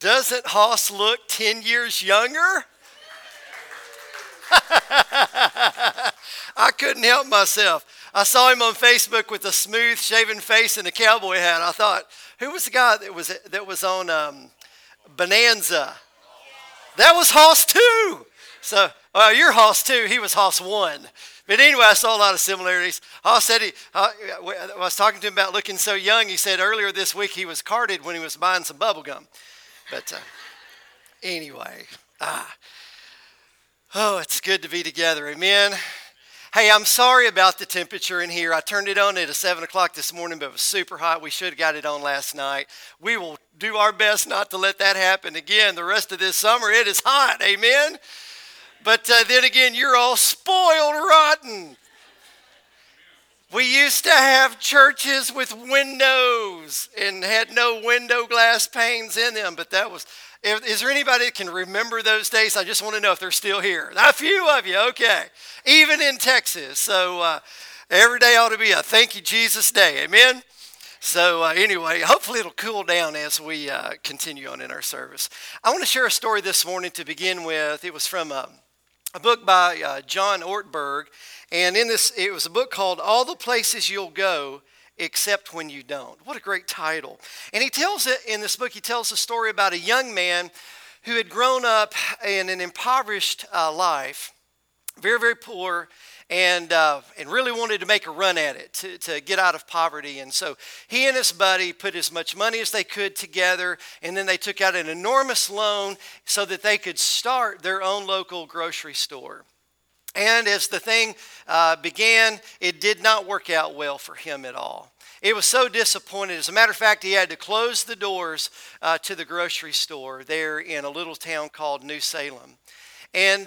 Doesn't Hoss look 10 years younger? I couldn't help myself. I saw him on Facebook with a smooth shaven face and a cowboy hat. I thought, who was the guy that was on Bonanza? That was Hoss 2. So, you're Hoss 2. He was Hoss 1. But anyway, I saw a lot of similarities. Hoss said I was talking to him about looking so young. He said earlier this week he was carded when he was buying some bubble gum. But anyway, it's good to be together. Amen. Hey, I'm sorry about the temperature in here. I turned it on at 7 o'clock this morning, but it was super hot. We should have got it on last night. We will do our best not to let that happen again. The rest of this summer, it is hot. Amen. But then again, you're all spoiled rotten. We used to have churches with windows and had no window glass panes in them, but that was... Is there anybody that can remember those days? I just want to know if they're still here. A few of you, okay. Even in Texas. So every day ought to be a thank you, Jesus day. Amen? So anyway, hopefully it'll cool down as we continue on in our service. I want to share a story this morning to begin with. It was from a book by John Ortberg. And in this, it was a book called All the Places You'll Go Except When You Don't. What a great title. And he tells it in this book, he tells a story about a young man who had grown up in an impoverished life, very, very poor, and really wanted to make a run at it, to get out of poverty. And so he and his buddy put as much money as they could together, and then they took out an enormous loan so that they could start their own local grocery store. And as the thing began, it did not work out well for him at all. It was so disappointed. As a matter of fact, he had to close the doors to the grocery store there in a little town called New Salem. And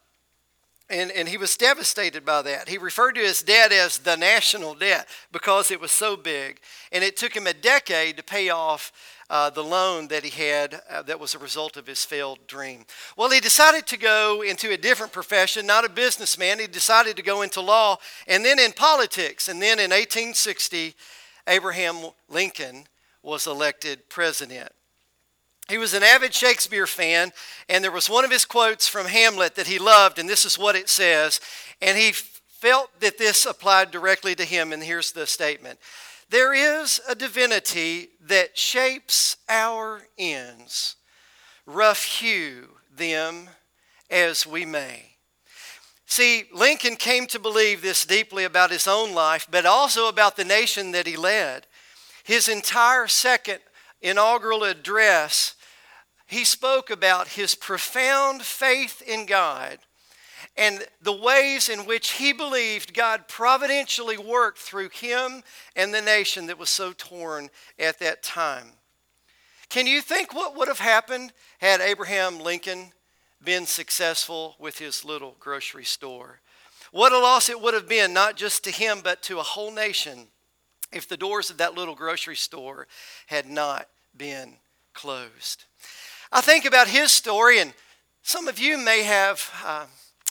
he was devastated by that. He referred to his debt as the national debt because it was so big. And it took him a decade to pay off the loan that he had that was a result of his failed dream. Well, he decided to go into a different profession, not a businessman. He decided to go into law and then in politics. And then in 1860, Abraham Lincoln was elected president. He was an avid Shakespeare fan, and there was one of his quotes from Hamlet that he loved, and this is what it says. And he felt that this applied directly to him, and here's the statement. There is a divinity that shapes our ends, rough hew them as we may. See, Lincoln came to believe this deeply about his own life, but also about the nation that he led. His entire second inaugural address, he spoke about his profound faith in God and the ways in which he believed God providentially worked through him and the nation that was so torn at that time. Can you think what would have happened had Abraham Lincoln been successful with his little grocery store? What a loss it would have been, not just to him, but to a whole nation, if the doors of that little grocery store had not been closed. I think about his story, and some of you may have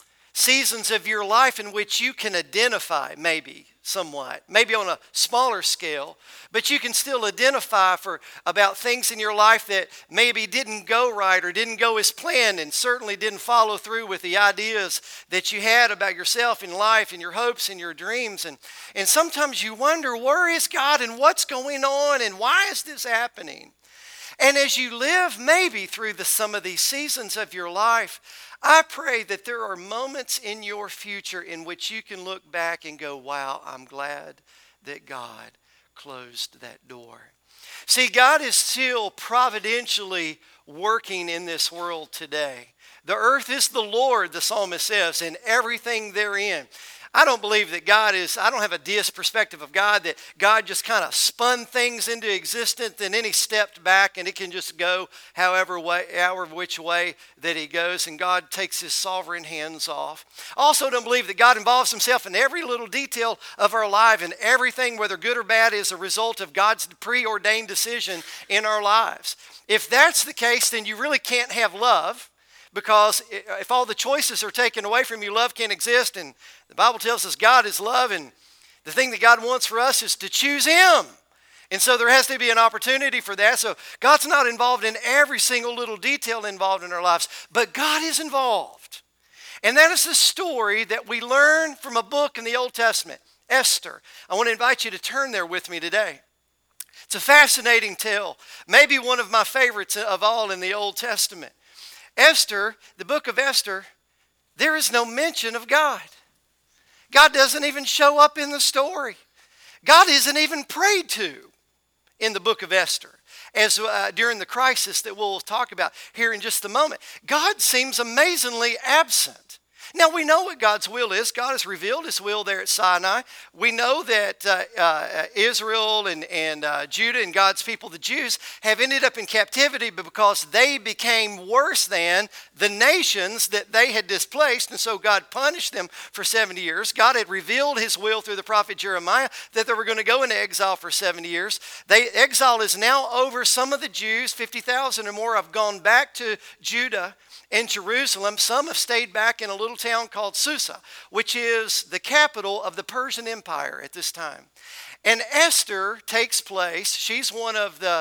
seasons of your life in which you can identify maybe somewhat, maybe on a smaller scale, but you can still identify about things in your life that maybe didn't go right or didn't go as planned and certainly didn't follow through with the ideas that you had about yourself in life and your hopes and your dreams. And sometimes you wonder, where is God and what's going on and why is this happening? And as you live maybe through some of these seasons of your life, I pray that there are moments in your future in which you can look back and go, wow, I'm glad that God closed that door. See, God is still providentially working in this world today. The earth is the Lord, the psalmist says, and everything therein. I don't believe that I don't have a deist perspective of God, that God just kind of spun things into existence and then he stepped back and it can just go however which way that he goes and God takes his sovereign hands off. I also don't believe that God involves himself in every little detail of our life, and everything, whether good or bad, is a result of God's preordained decision in our lives. If that's the case, then you really can't have love. Because if all the choices are taken away from you, love can't exist. And the Bible tells us God is love. And the thing that God wants for us is to choose him And so there has to be an opportunity for that. So God's not involved in every single little detail involved in our lives, but God is involved. And that is the story that we learn from a book in the Old Testament, Esther. I want to invite you to turn there with me today. It's a fascinating tale, maybe one of my favorites of all in the Old Testament. Esther, the book of Esther, there is no mention of God. God doesn't even show up in the story. God isn't even prayed to in the book of Esther, as during the crisis that we'll talk about here in just a moment. God seems amazingly absent. Now, we know what God's will is. God has revealed his will there at Sinai. We know that Israel and Judah and God's people, the Jews, have ended up in captivity because they became worse than the nations that they had displaced. And so God punished them for 70 years. God had revealed his will through the prophet Jeremiah that they were going to go into exile for 70 years. Exile is now over. Some of the Jews, 50,000 or more, have gone back to Judah and Jerusalem. Some have stayed back in a little town called Susa, which is the capital of the Persian Empire at this time. And Esther takes place. She's one of the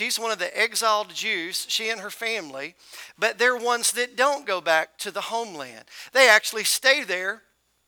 exiled Jews, she and her family, but they're ones that don't go back to the homeland. They actually stay there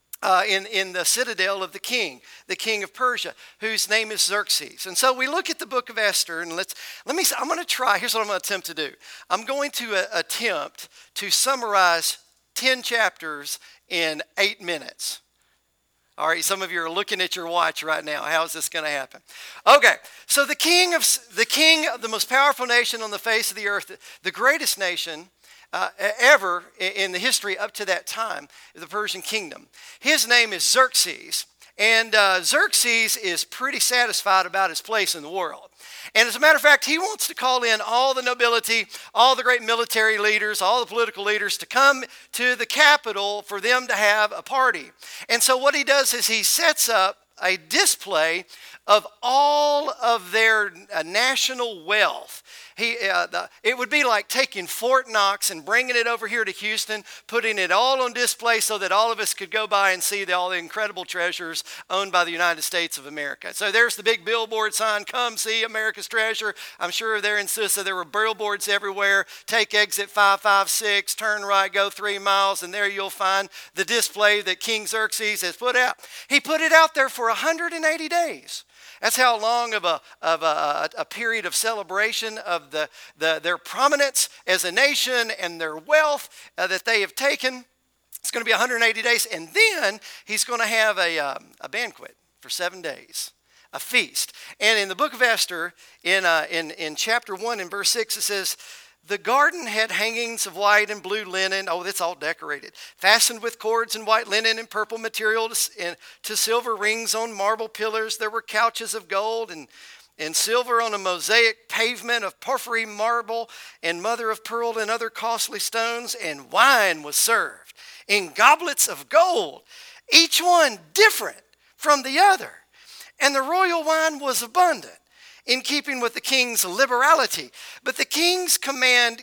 in the citadel of the king of Persia, whose name is Xerxes. And so we look at the book of Esther, and I'm going to try. Here's what I'm going to attempt to do. I'm going to attempt to summarize 10 chapters in 8 minutes. All right, some of you are looking at your watch right now. How is this going to happen? Okay, so the king of the most powerful nation on the face of the earth, the greatest nation ever in the history up to that time, the Persian kingdom. His name is Xerxes, and Xerxes is pretty satisfied about his place in the world. And as a matter of fact, he wants to call in all the nobility, all the great military leaders, all the political leaders to come to the capital for them to have a party. And so what he does is he sets up a display of all of their national wealth. It would be like taking Fort Knox and bringing it over here to Houston, putting it all on display so that all of us could go by and see all the incredible treasures owned by the United States of America. So there's the big billboard sign, "Come see America's treasure." I'm sure there in Susa there were billboards everywhere. Take exit 556, turn right, go 3 miles, and there you'll find the display that King Xerxes has put out. He put it out there for 180 days. That's how long of a period of celebration of their prominence as a nation and their wealth that they have taken. It's going to be 180 days, and then he's going to have a banquet for 7 days, a feast. And in the book of Esther, in chapter 1 and verse 6, it says, "The garden had hangings of white and blue linen." Oh, that's all decorated. "Fastened with cords and white linen and purple material to silver rings on marble pillars. There were couches of gold and silver on a mosaic pavement of porphyry marble and mother of pearl and other costly stones. And wine was served in goblets of gold, each one different from the other. And the royal wine was abundant, in keeping with the king's liberality. By the king's command,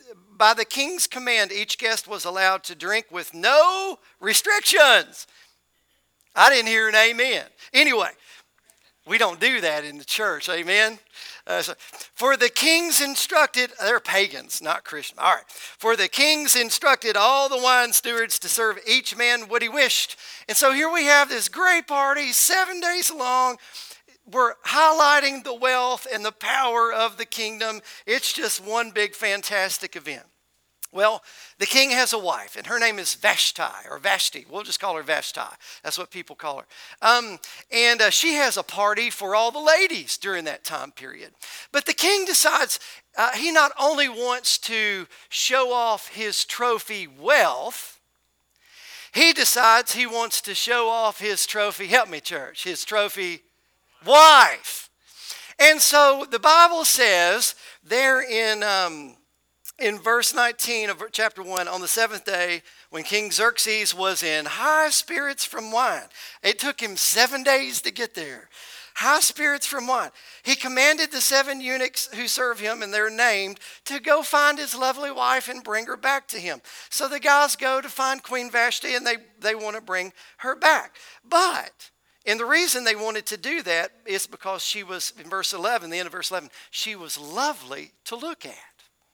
each guest was allowed to drink with no restrictions." I didn't hear an amen. Anyway, we don't do that in the church, amen? For the kings instructed, they're pagans, not Christian. All right. "For the kings instructed all the wine stewards to serve each man what he wished." And so here we have this great party, 7 days long. We're highlighting the wealth and the power of the kingdom. It's just one big fantastic event. Well, the king has a wife, and her name is Vashti, or Vashti. We'll just call her Vashti. That's what people call her. And she has a party for all the ladies during that time period. But the king decides he not only wants to show off his trophy wealth, he decides he wants to show off his trophy, help me church, his trophy wife. And so the Bible says there in verse 19 of chapter 1, "On the 7th day, when King Xerxes was in high spirits from wine," it took him 7 days to get there, high spirits from wine, "he commanded the 7 eunuchs who serve him," and they're named, "to go find his lovely wife and bring her back to him." So the guys go to find Queen Vashti, and they want to bring her back. But And the reason they wanted to do that is because she was, in verse 11, the end of verse 11, she was lovely to look at.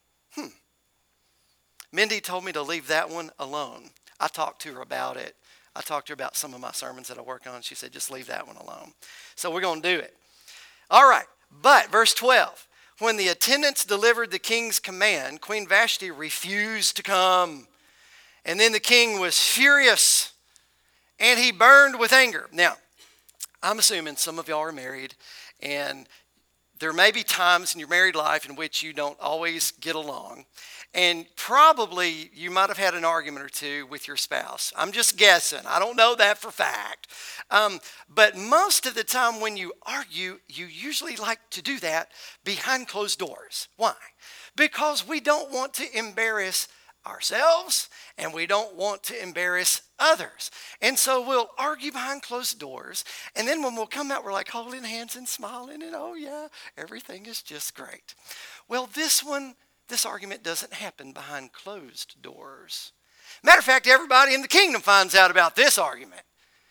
Mindy told me to leave that one alone. I talked to her about it. I talked to her about some of my sermons that I work on. She said, just leave that one alone. So we're going to do it. All right. But verse 12, when the attendants delivered the king's command, Queen Vashti refused to come. And then the king was furious and he burned with anger. Now, I'm assuming some of y'all are married, and there may be times in your married life in which you don't always get along. And probably you might have had an argument or two with your spouse. I'm just guessing. I don't know that for fact. But most of the time when you argue, you usually like to do that behind closed doors. Why? Because we don't want to embarrass ourselves and we don't want to embarrass others. And so we'll argue behind closed doors. And then when we'll come out, we're like holding hands and smiling and oh yeah, everything is just great. Well, this argument doesn't happen behind closed doors. Matter of fact, everybody in the kingdom finds out about this argument.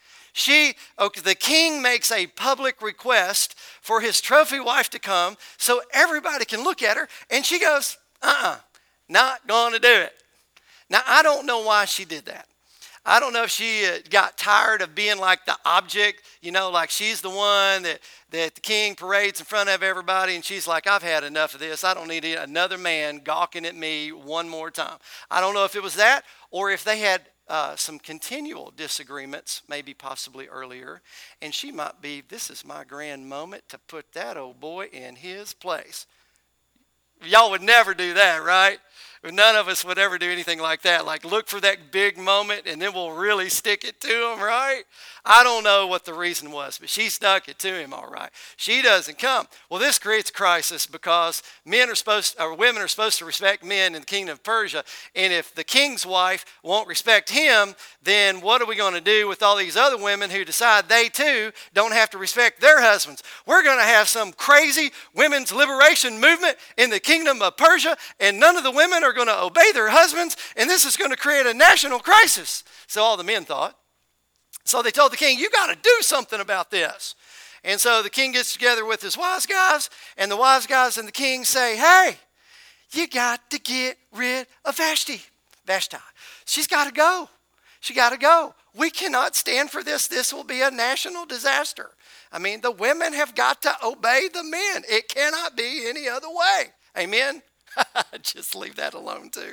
The king makes a public request for his trophy wife to come so everybody can look at her, and she goes, not going to do it. Now, I don't know why she did that. I don't know if she got tired of being like the object, like she's the one that the king parades in front of everybody, and she's like, I've had enough of this. I don't need another man gawking at me one more time. I don't know if it was that or if they had some continual disagreements, maybe possibly earlier, and she might be, this is my grand moment to put that old boy in his place. Y'all would never do that, right? None of us would ever do anything like that. Like look for that big moment and then we'll really stick it to him, right? I don't know what the reason was, but she stuck it to him all right. She doesn't come. Well, this creates a crisis because women are supposed to respect men in the kingdom of Persia. And if the king's wife won't respect him, then what are we going to do with all these other women who decide they too don't have to respect their husbands? We're going to have some crazy women's liberation movement in the kingdom of Persia, and none of the women are going to obey their husbands, and this is going to create a national crisis. So all the men thought. So they told the king, you got to do something about this. And so the king gets together with his wise guys, and the wise guys and the king say, hey, you got to get rid of Vashti. She's got to go. She got to go. We cannot stand for this. This will be a national disaster. I mean, the women have got to obey the men. It cannot be any other way. Amen? Just leave that alone too.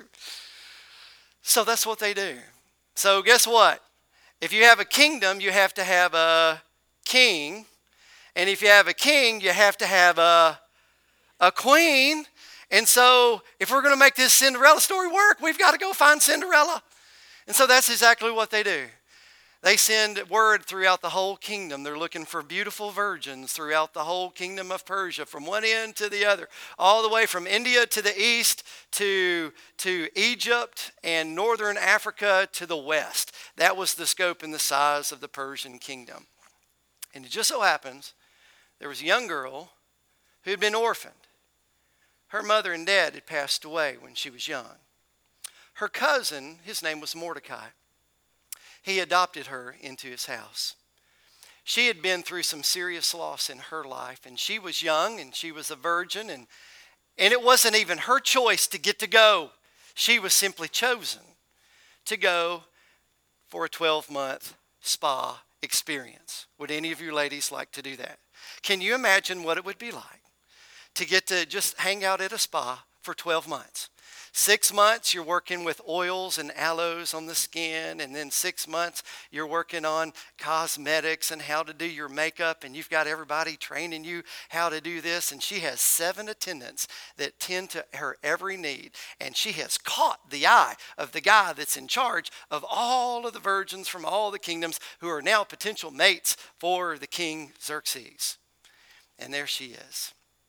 So that's what they do. So guess what? If you have a kingdom, you have to have a king. And if you have a king, you have to have a queen. And so if we're going to make this Cinderella story work, we've got to go find Cinderella. And so that's exactly what they do. They send word throughout the whole kingdom. They're looking for beautiful virgins throughout the whole kingdom of Persia, from one end to the other, all the way from India to the east to Egypt and northern Africa to the west. That was the scope and the size of the Persian kingdom. And it just so happens there was a young girl who had been orphaned. Her mother and dad had passed away when she was young. Her cousin, his name was Mordecai. He adopted her into his house. She had been through some serious loss in her life, and she was young, and she was a virgin, and it wasn't even her choice to get to go. She was simply chosen to go for a 12-month spa experience. Would any of you ladies like to do that? Can you imagine what it would be like to get to just hang out at a spa for 12 months? 6 months, you're working with oils and aloes on the skin. And then 6 months, you're working on cosmetics and how to do your makeup. And you've got everybody training you how to do this. And she has 7 attendants that tend to her every need. And she has caught the eye of the guy that's in charge of all of the virgins from all the kingdoms who are now potential mates for the king Xerxes. And there she is.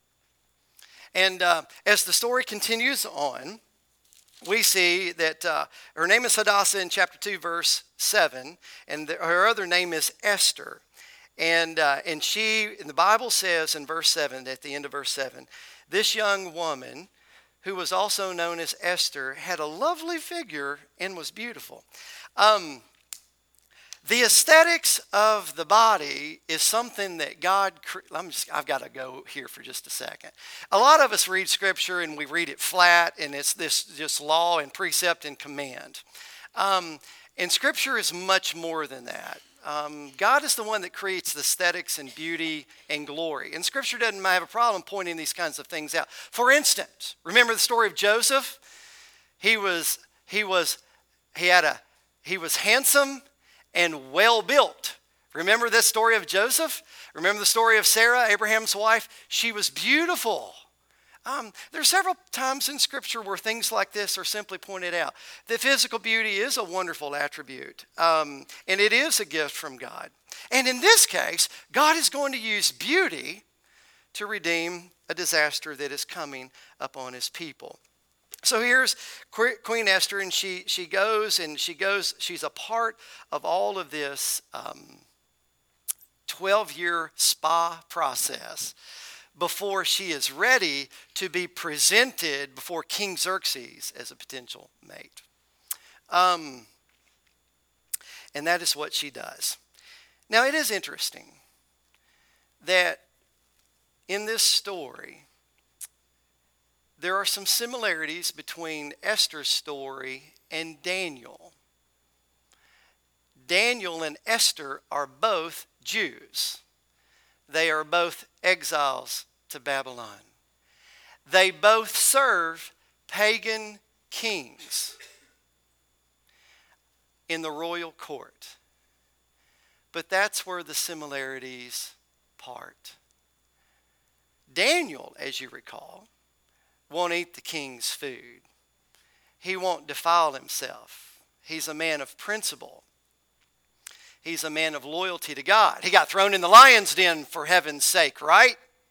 And as the story continues on, we see that her name is Hadassah in chapter 2, verse 7, and her other name is Esther. And the Bible says in verse 7, at the end of verse 7, this young woman, who was also known as Esther, had a lovely figure and was beautiful. The aesthetics of the body is something that I've got to go here for just a second. A lot of us read Scripture and we read it flat, and it's this just law and precept and command. And Scripture is much more than that. God is the one that creates the aesthetics and beauty and glory. And Scripture doesn't have a problem pointing these kinds of things out. For instance, remember the story of Joseph? He was handsome and well built. Remember this story of Joseph? Remember the story of Sarah, Abraham's wife? She was beautiful. There are several times in Scripture where things like this are simply pointed out. The physical beauty is a wonderful attribute, and it is a gift from God. And in this case, God is going to use beauty to redeem a disaster that is coming upon his people. So here's Queen Esther, and she's a part of all of this 12-year spa process before she is ready to be presented before King Xerxes as a potential mate. And that is what she does. Now, it is interesting that in this story, there are some similarities between Esther's story and Daniel. Daniel and Esther are both Jews. They are both exiles to Babylon. They both serve pagan kings in the royal court. But that's where the similarities part. Daniel, as you recall, won't eat the king's food. He won't defile himself. He's a man of principle. He's a man of loyalty to God. He got thrown in the lion's den for heaven's sake, right?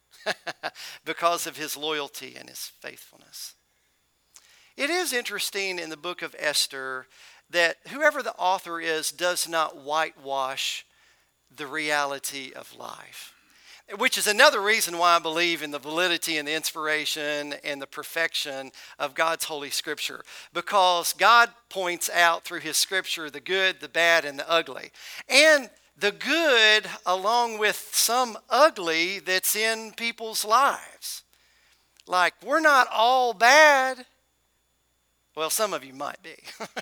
Because of his loyalty and his faithfulness. It is interesting in the book of Esther that whoever the author is does not whitewash the reality of life. Which is another reason why I believe in the validity and the inspiration and the perfection of God's Holy Scripture. Because God points out through His Scripture the good, the bad, and the ugly. And the good along with some ugly that's in people's lives. Like, we're not all bad. Well, some of you might be.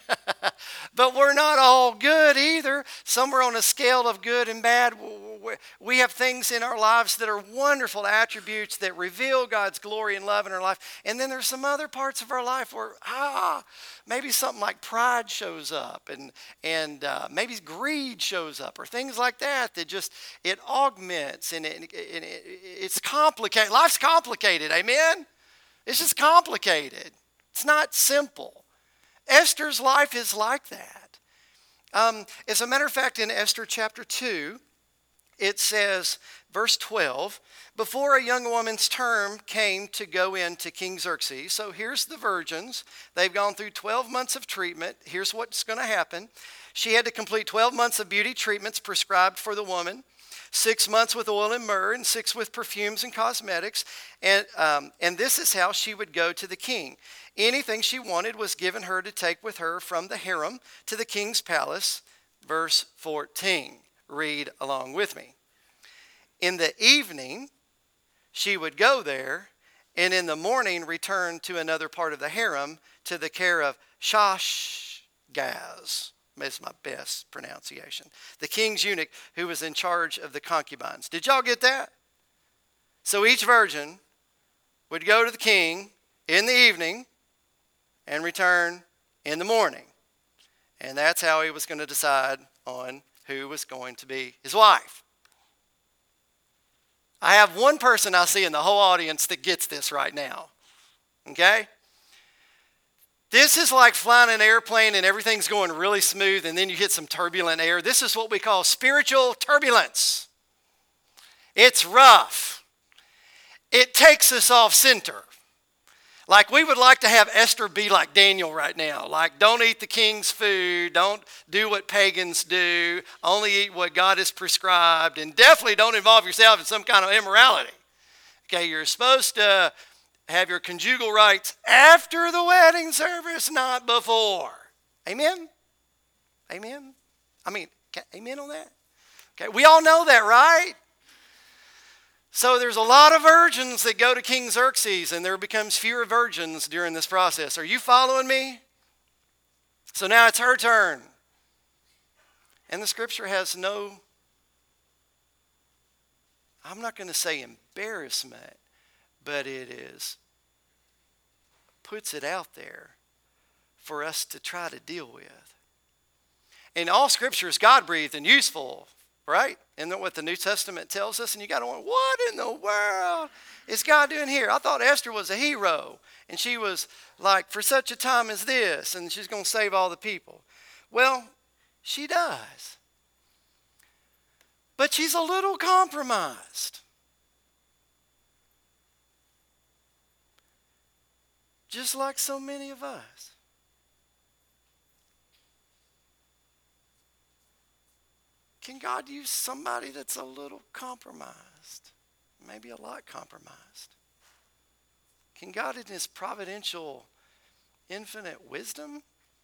But we're not all good either. Somewhere on a scale of good and bad, we have things in our lives that are wonderful attributes that reveal God's glory and love in our life. And then there's some other parts of our life where, maybe something like pride shows up and maybe greed shows up or things like that just, it augments and it's complicated. Life's complicated, amen? It's just complicated. It's not simple. Esther's life is like that. As a matter of fact, in Esther chapter 2, it says, verse 12, before a young woman's term came to go in to King Xerxes. So here's the virgins. They've gone through 12 months of treatment. Here's what's going to happen. She had to complete 12 months of beauty treatments prescribed for the woman. 6 months with oil and myrrh, and 6 with perfumes and cosmetics. And this is how she would go to the king. Anything she wanted was given her to take with her from the harem to the king's palace. Verse 14. Read along with me. In the evening, she would go there, and in the morning return to another part of the harem to the care of Shashgaz. That's my best pronunciation. The king's eunuch who was in charge of the concubines. Did y'all get that? So each virgin would go to the king in the evening and return in the morning. And that's how he was going to decide on who was going to be his wife. I have one person I see in the whole audience that gets this right now. Okay? This is like flying an airplane and everything's going really smooth and then you hit some turbulent air. This is what we call spiritual turbulence. It's rough. It takes us off center. Like we would like to have Esther be like Daniel right now. Like, don't eat the king's food. Don't do what pagans do. Only eat what God has prescribed. And definitely don't involve yourself in some kind of immorality. Okay, you're supposed to have your conjugal rights after the wedding service, not before. Amen? Amen? I mean, Amen on that? Okay, we all know that, right? So there's a lot of virgins that go to King Xerxes, and there becomes fewer virgins during this process. Are you following me? So now it's her turn. And the scripture has no, I'm not going to say embarrassment, but puts it out there for us to try to deal with. And all scripture is God-breathed and useful, right? Isn't that what the New Testament tells us? And you got to wonder, what in the world is God doing here? I thought Esther was a hero, and she was like, for such a time as this, and she's going to save all the people. Well, she does. But she's a little compromised. Just like so many of us. Can God use somebody that's a little compromised? Maybe a lot compromised. Can God in his providential, infinite wisdom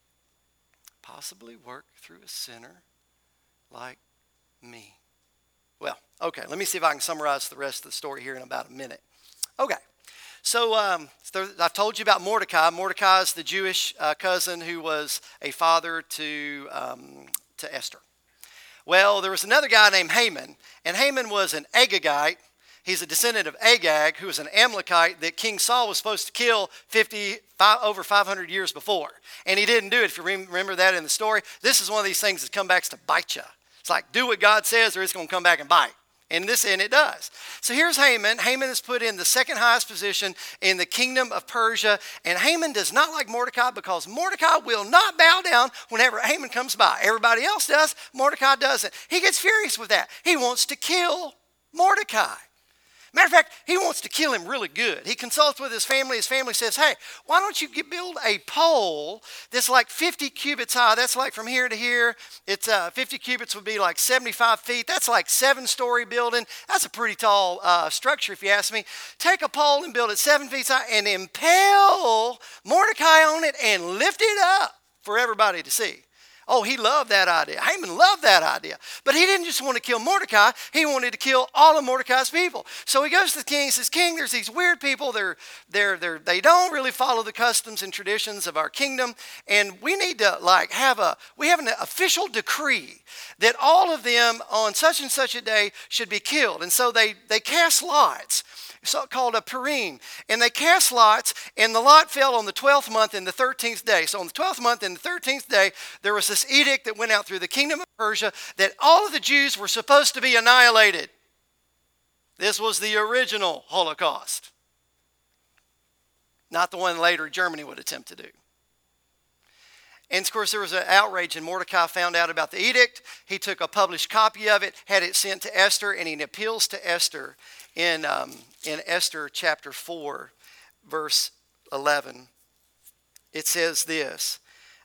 possibly work through a sinner like me? Well, okay, let me see if I can summarize the rest of the story here in about a minute. Okay, so I've told you about Mordecai. Mordecai is the Jewish cousin who was a father to Esther. Well, there was another guy named Haman, and Haman was an Agagite. He's a descendant of Agag, who was an Amalekite that King Saul was supposed to kill over 500 years before. And he didn't do it, if you remember that in the story. This is one of these things that come back to bite you. It's like, do what God says or it's going to come back and bite. And it does. So here's Haman. Haman is put in the second highest position in the kingdom of Persia. And Haman does not like Mordecai because Mordecai will not bow down whenever Haman comes by. Everybody else does. Mordecai doesn't. He gets furious with that. He wants to kill Mordecai. Matter of fact, he wants to kill him really good. He consults with his family. His family says, hey, why don't you build a pole that's like 50 cubits high? That's like from here to here. It's 50 cubits would be like 75 feet. That's like 7-story building. That's a pretty tall structure, if you ask me. Take a pole and build it 7 feet high and impale Mordecai on it and lift it up for everybody to see. Oh, he loved that idea. Haman loved that idea. But he didn't just want to kill Mordecai. He wanted to kill all of Mordecai's people. So he goes to the king and says, King, there's these weird people. They don't really follow the customs and traditions of our kingdom. And we need to we have an official decree that all of them on such and such a day should be killed. And so they cast lots. So called a Purim. And they cast lots, and the lot fell on the 12th month and the 13th day. So on the 12th month and the 13th day, there was this edict that went out through the kingdom of Persia that all of the Jews were supposed to be annihilated. This was the original Holocaust. Not the one later Germany would attempt to do. And of course, there was an outrage, and Mordecai found out about the edict. He took a published copy of it, had it sent to Esther, and he appeals to Esther in Esther chapter 4, verse 11. It says this,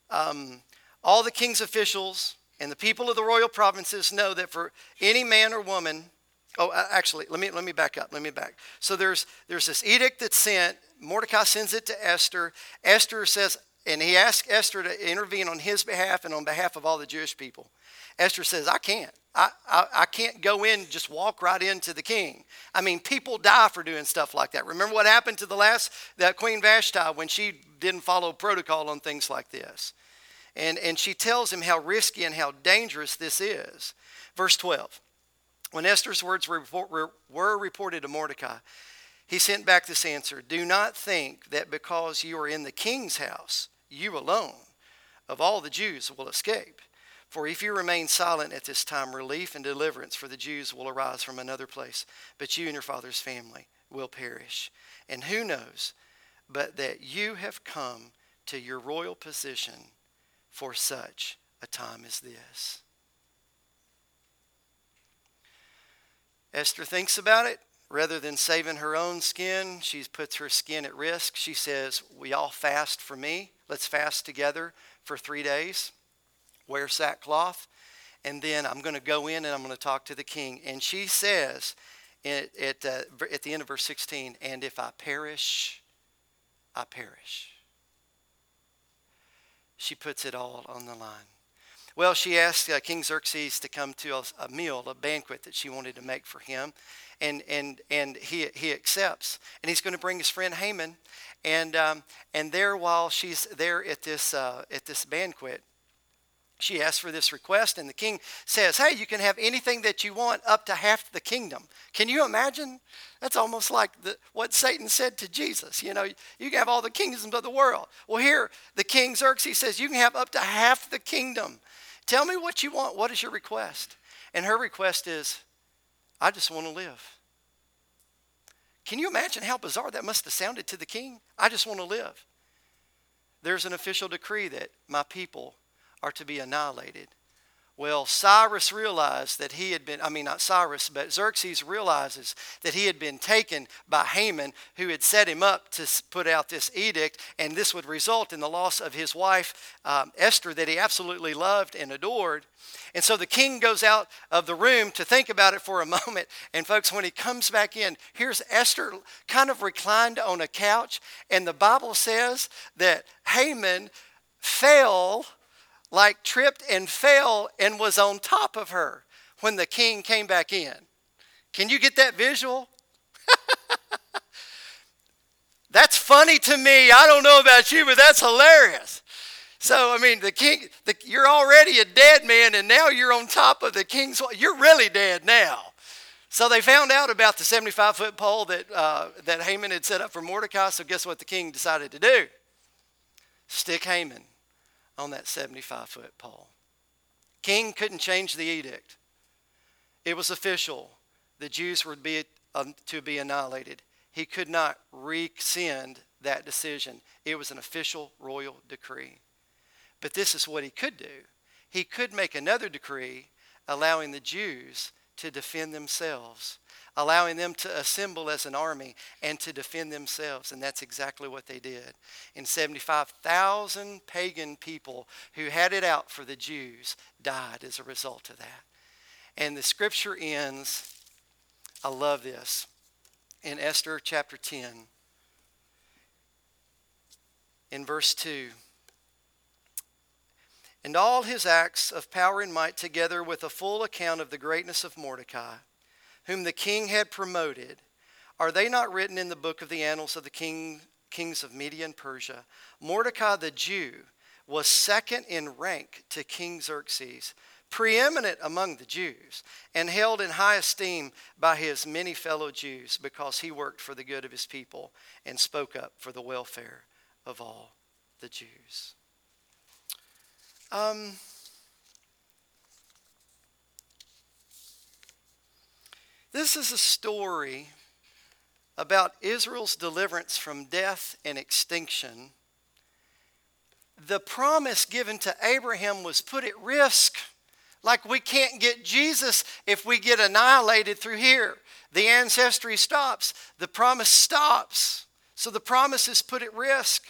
all the king's officials and the people of the royal provinces know that for any man or woman, actually, let me back up. So there's this edict that's sent. Mordecai sends it to Esther. Esther says, and he asked Esther to intervene on his behalf and on behalf of all the Jewish people. Esther says, I can't. I can't go in, just walk right into the king. I mean, people die for doing stuff like that. Remember what happened to that Queen Vashti when she didn't follow protocol on things like this. And she tells him how risky and how dangerous this is. Verse 12. When Esther's words were reported to Mordecai, he sent back this answer. Do not think that because you are in the king's house, you alone of all the Jews will escape. For if you remain silent at this time, relief and deliverance for the Jews will arise from another place. But you and your father's family will perish. And who knows but that you have come to your royal position for such a time as this. Esther thinks about it. Rather than saving her own skin, she puts her skin at risk. She says, we all fast for me. Let's fast together for 3 days. Wear sackcloth. And then I'm going to go in and I'm going to talk to the king. And she says at the end of verse 16, and if I perish, I perish. She puts it all on the line. Well, she asked King Xerxes to come to a meal, a banquet that she wanted to make for him. And he accepts. And he's going to bring his friend Haman. And there, while she's there at this banquet, she asks for this request, and the king says, hey, you can have anything that you want up to half the kingdom. Can you imagine? That's almost like what Satan said to Jesus. You know, you can have all the kingdoms of the world. Well, here, the king Xerxes says, you can have up to half the kingdom. Tell me what you want. What is your request? And her request is, I just want to live. Can you imagine how bizarre that must have sounded to the king? I just want to live. There's an official decree that my people are to be annihilated. Well, Cyrus realized that he had been, not Cyrus, but Xerxes realizes that he had been taken by Haman, who had set him up to put out this edict, and this would result in the loss of his wife, Esther, that he absolutely loved and adored. And so the king goes out of the room to think about it for a moment. And folks, when he comes back in, here's Esther kind of reclined on a couch, and the Bible says that Haman fell, like tripped and fell and was on top of her when the king came back in. Can you get that visual? That's funny to me. I don't know about you, but that's hilarious. So, the king, you're already a dead man, and now you're on top of the king's wife. You're really dead now. So they found out about the 75-foot pole that Haman had set up for Mordecai. So guess what the king decided to do? Stick Haman on that 75-foot pole. King couldn't change the edict. It was official. The Jews were to be annihilated. He could not rescind that decision. It was an official royal decree. But this is what he could do. He could make another decree allowing the Jews to defend themselves, allowing them to assemble as an army and to defend themselves. And that's exactly what they did. And 75,000 pagan people who had it out for the Jews died as a result of that. And the scripture ends, I love this, in Esther chapter 10, in verse 2. And all his acts of power and might, together with a full account of the greatness of Mordecai, whom the king had promoted, are they not written in the book of the annals of the kings of Media and Persia? Mordecai the Jew was second in rank to King Xerxes, preeminent among the Jews, and held in high esteem by his many fellow Jews, because he worked for the good of his people and spoke up for the welfare of all the Jews. This is a story about Israel's deliverance from death and extinction. The promise given to Abraham was put at risk. Like we can't get Jesus if we get annihilated through here. The ancestry stops. The promise stops. So the promise is put at risk.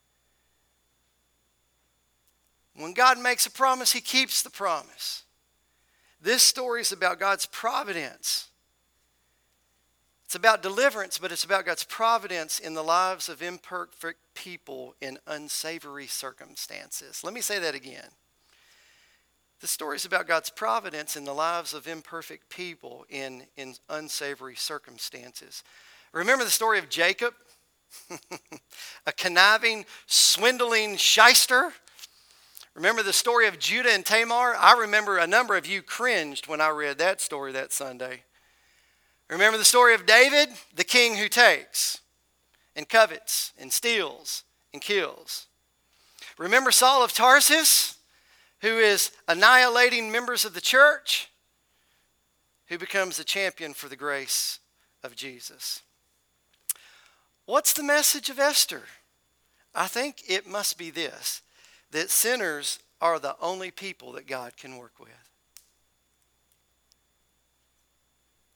When God makes a promise, he keeps the promise. This story is about God's providence. It's about deliverance, but it's about God's providence in the lives of imperfect people in unsavory circumstances. Let me say that again. The story is about God's providence in the lives of imperfect people in unsavory circumstances. Remember the story of Jacob? A conniving, swindling shyster? Remember the story of Judah and Tamar? I remember a number of you cringed when I read that story that Sunday. Remember the story of David, the king who takes and covets and steals and kills. Remember Saul of Tarsus, who is annihilating members of the church, who becomes the champion for the grace of Jesus. What's the message of Esther? I think it must be this, that sinners are the only people that God can work with.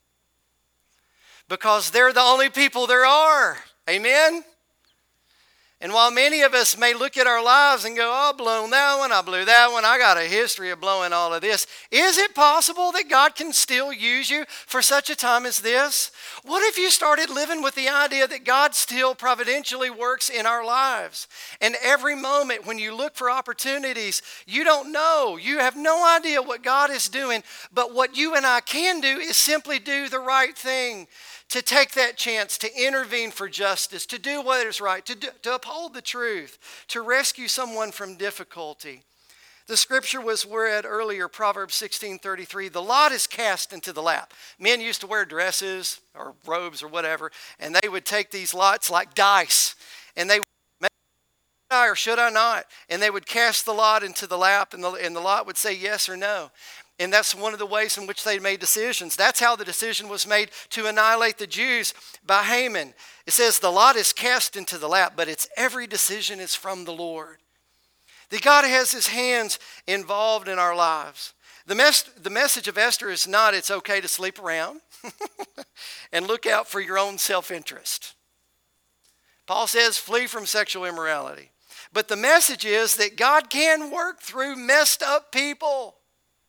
Because they're the only people there are. Amen? And while many of us may look at our lives and go, oh, blown that one, I blew that one, I got a history of blowing all of this. Is it possible that God can still use you for such a time as this? What if you started living with the idea that God still providentially works in our lives? And every moment when you look for opportunities, you don't know. You have no idea what God is doing. But what you and I can do is simply do the right thing. To take that chance to intervene for justice, to do what is right, to uphold the truth, to rescue someone from difficulty. The scripture was read earlier, Proverbs 16:33. The lot is cast into the lap. Men used to wear dresses or robes or whatever, and they would take these lots like dice, and they would, should I or should I not? And they would cast the lot into the lap, and the lot would say yes or no. And that's one of the ways in which they made decisions. That's how the decision was made to annihilate the Jews by Haman. It says the lot is cast into the lap, but its every decision is from the Lord. That God has his hands involved in our lives. The message of Esther is not it's okay to sleep around and look out for your own self-interest. Paul says flee from sexual immorality. But the message is that God can work through messed up people.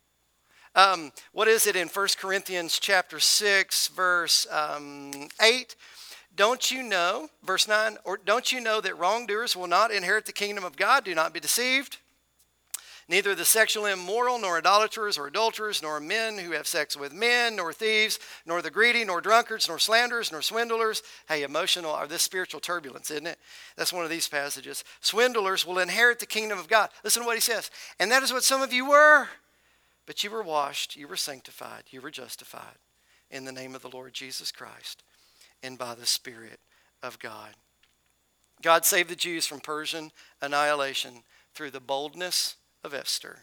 What is it in 1 Corinthians chapter 6, verse 8? Don't you know, verse 9, or don't you know that wrongdoers will not inherit the kingdom of God? Do not be deceived. Neither the sexually immoral, nor idolaters or adulterers, nor men who have sex with men, nor thieves, nor the greedy, nor drunkards, nor slanderers, nor swindlers. Hey, emotional, or this spiritual turbulence, isn't it? That's one of these passages. Swindlers will inherit the kingdom of God. Listen to what he says. And that is what some of you were. But you were washed, you were sanctified, you were justified in the name of the Lord Jesus Christ and by the Spirit of God. God saved the Jews from Persian annihilation through the boldness of Esther.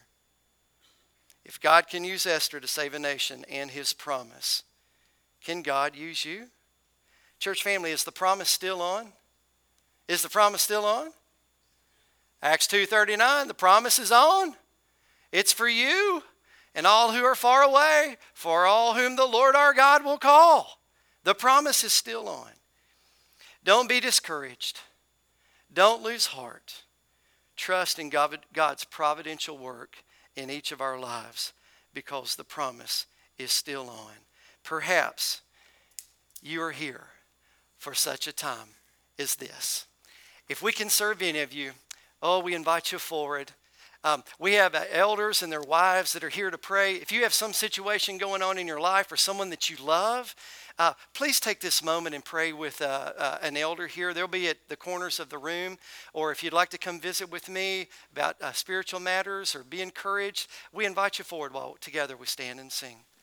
If God can use Esther to save a nation and his promise, can God use you? Church family, is the promise still on? Is the promise still on? Acts 2:39, the promise is on. It's for you. And all who are far away, for all whom the Lord our God will call. The promise is still on. Don't be discouraged. Don't lose heart. Trust in God's providential work in each of our lives because the promise is still on. Perhaps you are here for such a time as this. If we can serve any of you, we invite you forward. We have elders and their wives that are here to pray. If you have some situation going on in your life or someone that you love, please take this moment and pray with an elder here. They'll be at the corners of the room. Or if you'd like to come visit with me about spiritual matters or be encouraged, we invite you forward while together we stand and sing.